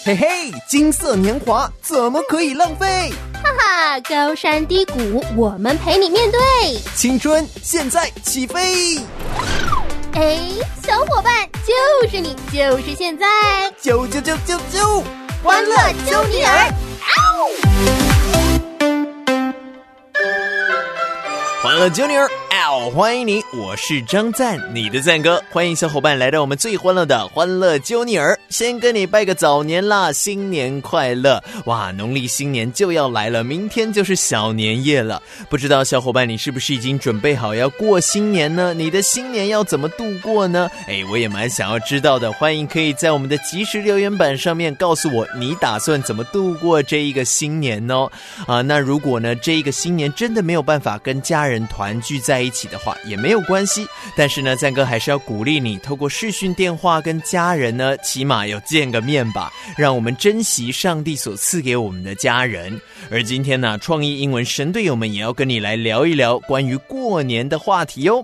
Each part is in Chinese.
嘿嘿，金色年华怎么可以浪费？ 哈哈，高山低谷，我们陪你面对。 青春现在起飞！ 哎，小伙伴，就是你，就是现在， 啾， 欢乐揪你耳！ 欢乐揪你耳！欢迎你，我是张赞，你的赞哥。欢迎小伙伴来到我们最欢乐的欢乐揪你耳，先跟你拜个早年啦，新年快乐！哇，农历新年就要来了，明天就是小年夜了。不知道小伙伴你是不是已经准备好要过新年呢？你的新年要怎么度过呢？我也蛮想要知道的，欢迎可以在我们的即时留言板上面告诉我你打算怎么度过这一个新年哦。那如果呢这一个新年真的没有办法跟家人团聚在一起的话也没有关系，但是呢赞哥还是要鼓励你透过视讯电话跟家人呢起码有见个面吧，让我们珍惜上帝所赐给我们的家人。而今天呢创意英文神队友们也要跟你来聊一聊关于过年的话题哦。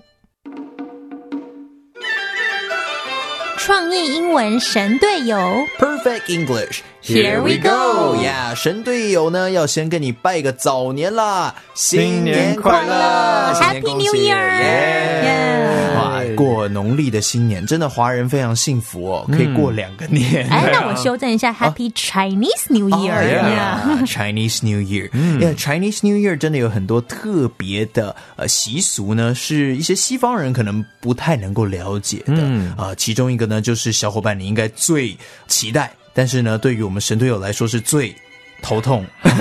创意英文神队友 Perfect English Here we go 呀，神队友呢要先跟你拜个早年啦，新年快乐， Happy New Year！ 哇，过农历的新年真的华人非常幸福哦，可以过2个年。 那我修正一下 Happy Chinese New Year！Chinese New Year， Chinese New Year 真的有很多特别的习俗呢，是一些西方人可能不太能够了解的。其中一个呢就是小伙伴你应该最期待，但是呢对于我们神队友来说是最头痛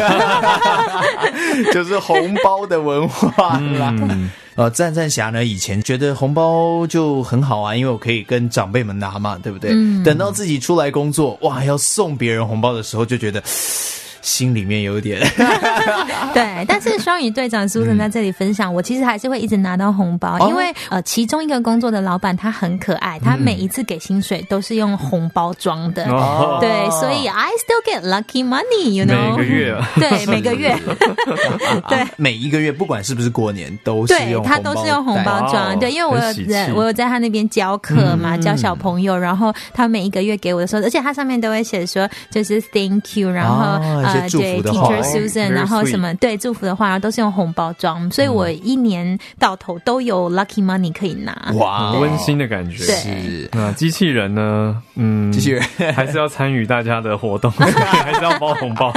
就是红包的文化啦。赞赞侠呢以前觉得红包就很好啊，因为我可以跟长辈们拿嘛，对不对？等到自己出来工作，哇，要送别人红包的时候就觉得心里面有点对，但是双语队长Susan在这里分享，我其实还是会一直拿到红包，因为其中一个工作的老板他很可爱，他每一次给薪水都是用红包装的，对，所以 I still get lucky money, you know， 每个月对，每个月对， 每一个月不管是不是过年都是用红包， 对，他都是用红包装，对，因为我有在他那边教课嘛，教小朋友，然后他每一个月给我的时候，而且他上面都会写说就是 thank you， 然后对 Teacher Susan， 然后什么对祝福的话，然后都是用红包装，所以我一年到头都有 lucky money 可以拿。 哇，温馨的感觉。 是。 那机器人呢？ 机器人还是要参与大家的活动，还是要包红包。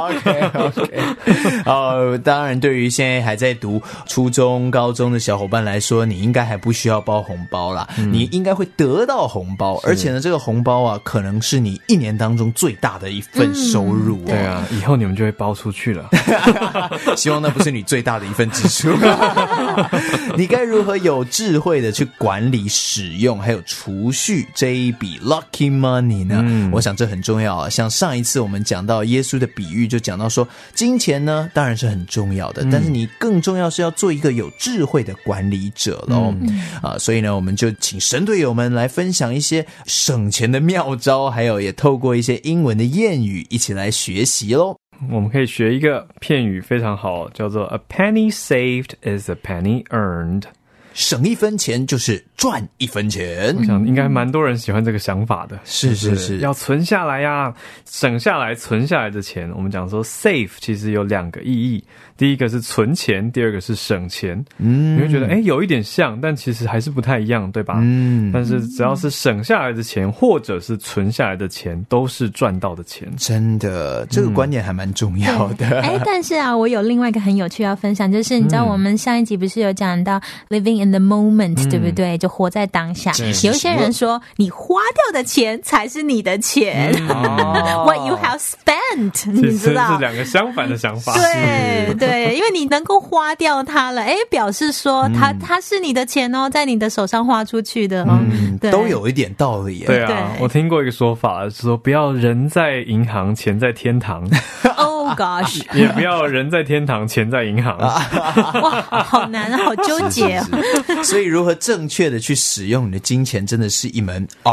OK。当然，对于现在还在读初中、高中的小伙伴来说，你应该还不需要包红包啦，你应该会得到红包，而且呢，这个红包啊，可能是你一年当中最大的一份收入。 对啊，以后你们就会包出去了。 希望那不是你最大的一份支出。你该如何有智慧的去管理、使用还有储蓄这一笔 lucky money 呢？我想这很重要啊。像上一次我们讲到耶稣的比喻，就讲到说金钱呢当然是很重要的，但是你更重要是要做一个有智慧的管理者咯。所以呢我们就请神队友们来分享一些省钱的妙招，还有也透过一些英文的谚语一起来学习咯。 我们可以学一个片语非常好，叫做 A penny saved is a penny earned。 省1分钱就是赚1分钱。 我想应该蛮多人喜欢这个想法的。 是要存下来呀，省下来存下来的钱，我们讲说 save 其实有2个意义，第一个是存钱，第二个是省钱。你会觉得有一点像，但其实还是不太一样，对吧？但是只要是省下来的钱或者是存下来的钱，都是赚到的钱。 真的，这个观点还蛮重要的。 但是啊，我有另外一个很有趣要分享，就是你知道我们上一集不是有讲到 living in the moment，对不对？就活在当下。有一些人说你花掉的钱才是你的钱，what you have spent， 你知道， 这是2个相反的想法。 对，因为你能够花掉它了，表示说它是你的钱哦，在你的手上花出去的哦， 都有一点道理。 对啊，我听过一个说法，是说不要人在银行，钱在天堂。 Oh gosh， 也不要人在天堂，钱在银行。 哇，好难，好纠结。 所以如何正确的去使用你的金钱，真的是一门 art。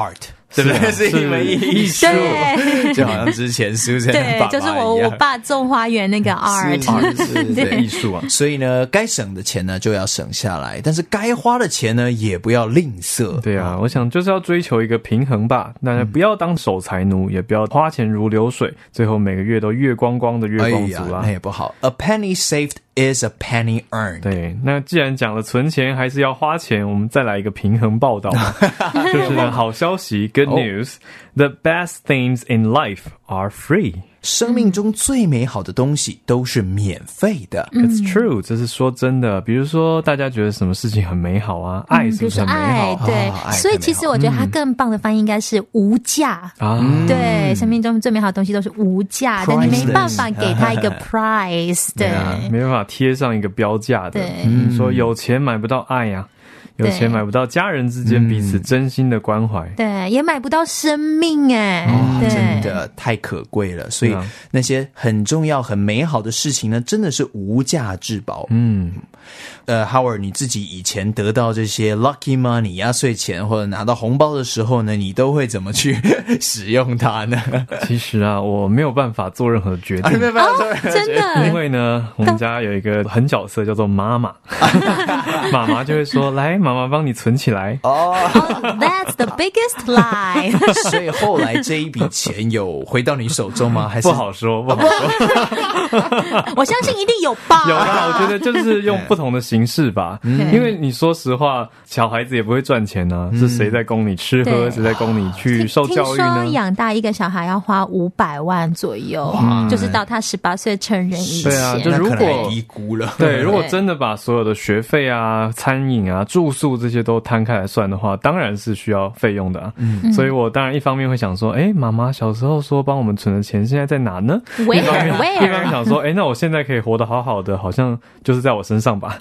对不对？是一门艺术，就好像之前Susan的爸爸一样， 对，就是我爸种花园那个 art， 对， 艺术啊。 所以呢，该省的钱呢就要省下来，但是该花的钱呢也不要吝啬。 对啊，我想就是要追求一个平衡吧，大家不要当守财奴，也不要花钱如流水，最后每个月都月光光的月光族啦， 那也不好。A penny saved is a penny earned。 对，那既然讲了存钱还是要花钱，我们再来一个平衡报道嘛。就是呢，好消息 Good news， The best things in life are free。 生命中最美好的东西都是免费的。 It's true， 这是说真的。比如说大家觉得什么事情很美好啊，爱是不是很美好？ 对，所以其实我觉得它更棒的翻译应该是无价啊。对，生命中最美好的东西都是无价的，你没办法给它一个 price。 对， 没办法贴上一个标价的。说有钱买不到爱呀，有钱买不到家人之间彼此真心的关怀， 对，也买不到生命哎，对， 真的太可贵了。所以那些很重要、很美好的事情呢，真的是无价之宝。Howard， 你自己以前得到这些 lucky money 压岁钱或者拿到红包的时候呢，你都会怎么去使用它呢？ 其实啊，我没有办法做任何决定， 没办法做任何决定， 真的， 因为呢，我们家有一个狠角色叫做妈妈，妈妈就会说：“来，妈妈帮你存起来。” That's the biggest lie。 所以后来这一笔钱有回到你手中吗？还是不好说，不好说。 我相信一定有吧。 有啦，我觉得就是用不同的形式吧。因为你说实话，小孩子也不会赚钱啊，是谁在供你吃喝，谁在供你去受教育呢？ 听说养大一个小孩要花500万左右，就是到他18岁成人以前。 对啊，就如果低估了。 对，如果真的把所有的学费啊、餐饮啊、住宿这些都摊开来算的话，当然是需要费用的啊。所以我当然一方面会想说，妈妈小时候说帮我们存的钱现在在哪呢？一方面想说，那我现在可以活得好好的，好像就是在我身上吧。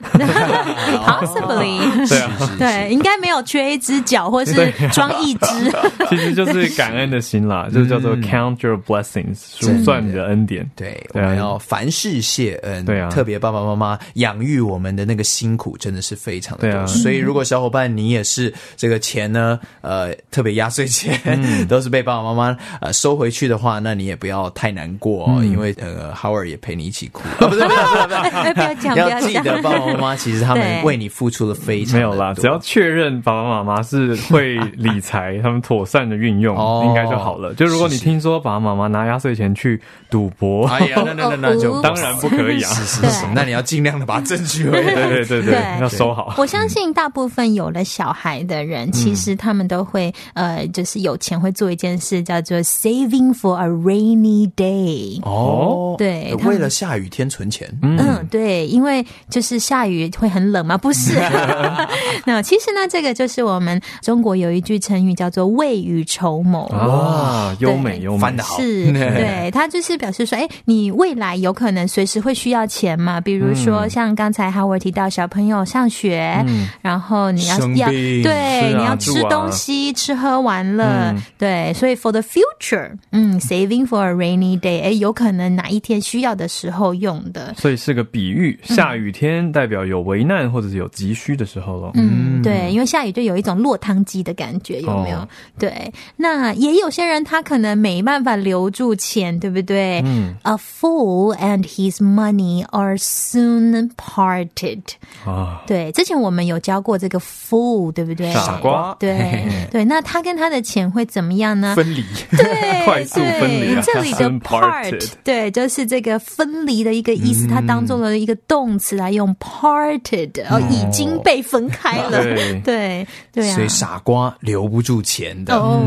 Possibly。 对啊， 对，应该没有缺一只脚或是装一只。 其实就是感恩的心啦，就叫做 count your blessings， 数算你的恩典。 对，我们要凡事谢恩。 对啊， 特别爸爸妈妈养育我们的那个辛苦真的是非常的多。所以如果小伙伴你也是这个钱呢，特别压岁钱都是被爸爸妈妈收回去的话，那你也不要太难过因为Howard 也陪你一起哭。不是， 不要讲， 要记得爸爸妈妈其实他们为你付出了非常的多。 没有啦，只要确认爸爸妈妈是会理财，他们妥善的运用，应该就好了。就如果你听说爸爸妈妈拿压岁钱去赌博， 哎呀，那就当然不可以啊。 是，那你要尽量的把它争取回来。 对，要收好。 我相信大部分有了小孩的人，其实他们都会就是有钱会做一件事，叫做 saving for a rainy day。对， 为了下雨天存钱。 对，因为就是下雨会很冷嘛，不是？那其实呢，这个就是我们中国有一句成语叫做未雨绸缪。 优美， 翻得好。 是，对，它就是表示说，你未来有可能随时会需要钱嘛，比如说像刚才Howard提到小朋友上学，然后你要对，你要吃东西，吃喝玩乐，对，所以 for the future， saving for a rainy day， 有可能哪一天需要的时候用的， 所以是个比喻，下雨天代表有危难或者是有急需的时候咯。 对，因为下雨就有一种落汤鸡的感觉，有没有？对，那也有些人他可能没办法留住钱，对不对？A fool and his money are soon parted。对，之前我们有教过这个 fool， 对不对？ 傻瓜。 对，那他跟他的钱会怎么样呢？ 分离。 对， 快速分离。 这里的 part， 对，就是这个分离的一个意思，它当做了一个动词来用 parted， 已经被分开了。对啊， 所以傻瓜留不住钱的。 Oh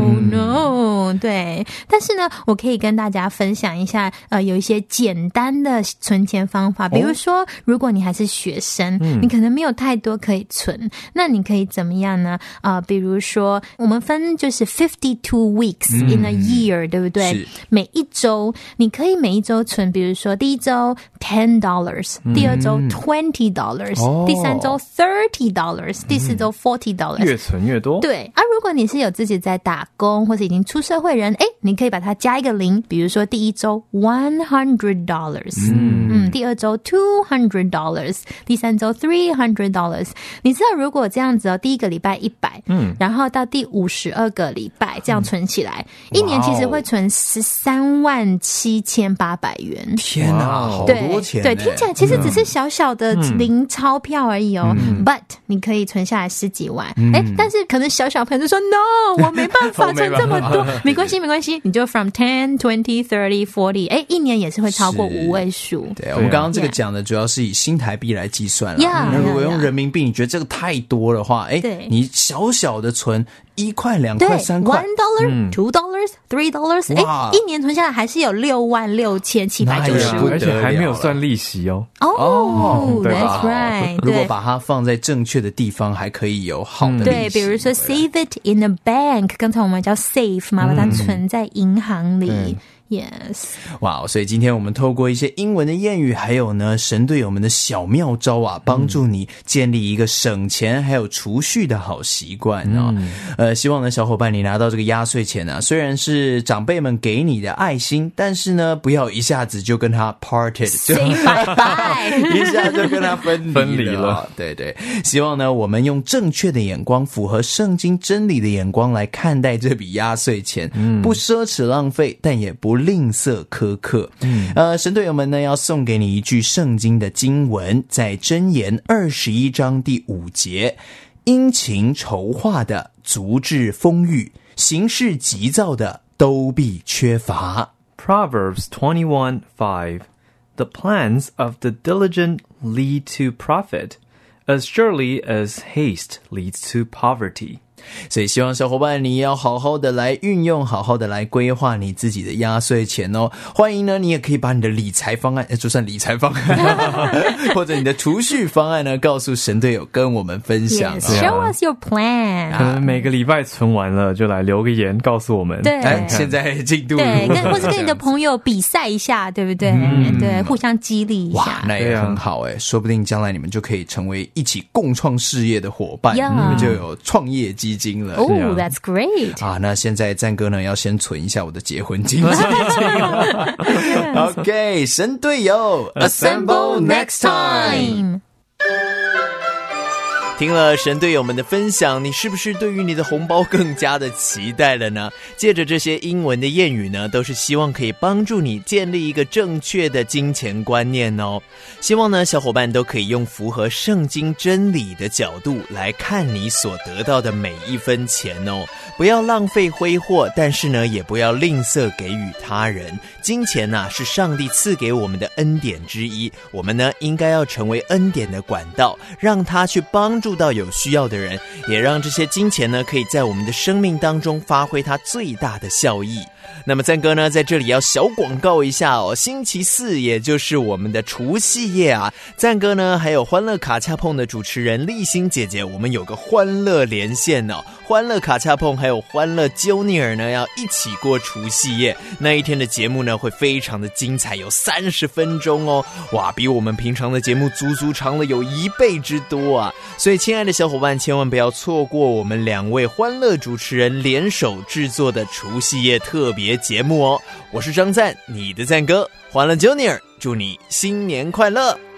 no， 对。但是呢，我可以跟大家分享一下，有一些简单的存钱方法。比如说，如果你还是学生，你可能没有太多可以存，那你可以怎么样呢？比如说，我们分就是52 weeks in a year，对不对？每一周，你可以每一周存，比如说第一周$10，第二周$20，第三周$30，第四周$40， 越存越多。 对啊，如果你是有自己在打工或者已经出社会人， 你可以把它加一个0，比如说第一周$100，第二周$200，第三周$300。你知道如果这样子第一个礼拜100，然后到第52个礼拜这样存起来，一年其实会存137800元。 天哪，好多钱！ 对，听起来其实只是小小的零钞票而已but 你可以存下来10几万。但是可能小朋友就说 No， 我没办法存这么多。没关系，你就 from 10, 20, 30, 40，一年也是会超过5位数。 对，我们刚刚这个讲的主要是以新台币来计算啦。那如果用人民币，你觉得这个太多的话，你小小的存1块、2块、3块 ，$1, $2, $3，一年存下来还是有66795， 而且还没有算利息哦。 That's right。 如果把它放在正确的地方，还可以有好的利息。 对，比如说 save it in a bank， 刚才我们叫 save 嘛，把它存在银行里。Yes， 哇，所以今天我们透过一些英文的谚语，还有呢神队友们的小妙招啊，帮助你建立一个省钱还有储蓄的好习惯希望呢小伙伴你拿到这个压岁钱啊，虽然是长辈们给你的爱心，但是呢不要一下子就跟他 parted，say bye bye， 一下就跟他分离了。对对，希望呢我们用正确的眼光，符合圣经真理的眼光来看待这笔压岁钱，不奢侈浪费，但也不吝啬苛刻。神队友们呢要送给你一句圣经的经文，在箴言21章第5节，殷勤筹划的足致丰裕，行事急躁的都必缺乏。 Proverbs 21:5 The plans of the diligent lead to profit, as surely as haste leads to poverty。 所以希望小伙伴你要好好的来运用，好好的来规划你自己的压岁钱哦。欢迎呢你也可以把你的理财方案，就算理财方案或者你的储蓄方案呢告诉神队友跟我们分享。 Show us your plan。 可能每个礼拜存完了就来留个言告诉我们。 对， 现在进度对，或是跟你的朋友比赛一下，对不对？对，互相激励一下。 哇，那也很好说不定将来你们就可以成为一起共创事业的伙伴，你们就有创业基金了。 That's great。 那现在赞哥呢要先存一下我的结婚金。OK， 神队友 Assemble next time。 听了神队友们的分享，你是不是对于你的红包更加的期待了呢？借着这些英文的谚语呢，都是希望可以帮助你建立一个正确的金钱观念哦。希望呢小伙伴都可以用符合圣经真理的角度来看你所得到的每一分钱哦，不要浪费挥霍，但是呢也不要吝啬给予他人。金钱是上帝赐给我们的恩典之一，我们呢应该要成为恩典的管道，让它去帮助到有需要的人，也让这些金钱呢可以在我们的生命当中发挥它最大的效益。那么赞哥呢在这里要小广告一下星期4也就是我们的除夕夜赞哥呢还有欢乐卡恰碰的主持人立新姐姐，我们有个欢乐连线欢乐卡恰碰还有欢乐 Junior 呢要一起过除夕夜，那一天的节目呢会非常的精彩，有30分钟哇，比我们平常的节目足足长了有1倍之多所以亲爱的小伙伴千万不要错过我们2位欢乐主持人联手制作的除夕夜特别节目我是张赞，你的赞哥，欢乐 Junior， 祝你新年快乐。